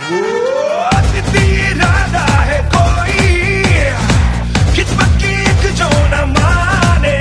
इरादा है कोई किस्मत की एक जो न माने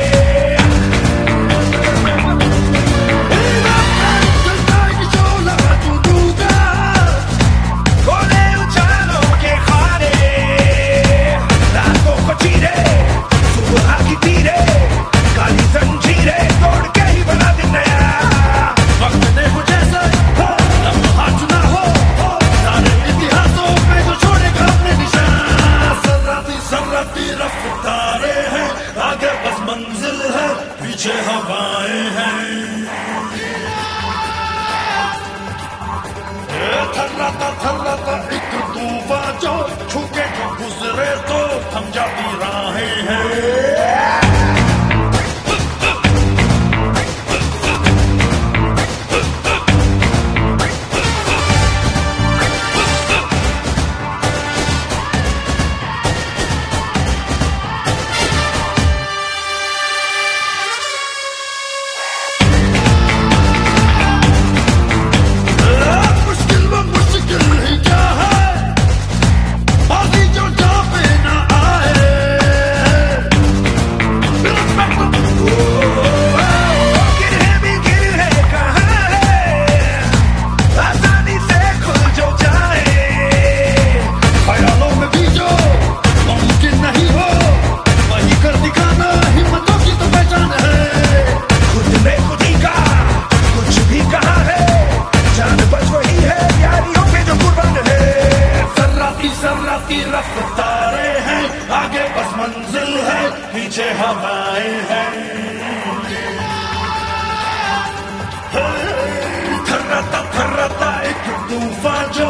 खोले उछालों के खाने रातों को चीरे सुबह की तीरे काली जंजीरें तोड़ के ही बना दे नया वक्त ने कुछ ऐसा लम्हा चुना हो सारे इतिहासों में जो छोड़ेगा अपने निशान सर्राती रफ्तारे हैं आगे बस मंजिल है पीछे हवाएं हैं थर्राता एक तूफान जो छूके जो गुजरे तो हम जाती राहें हैं रफ्तारे हैं आगे बस मंजिल है पीछे हवाएं हैं थर्राता एक तूफान जो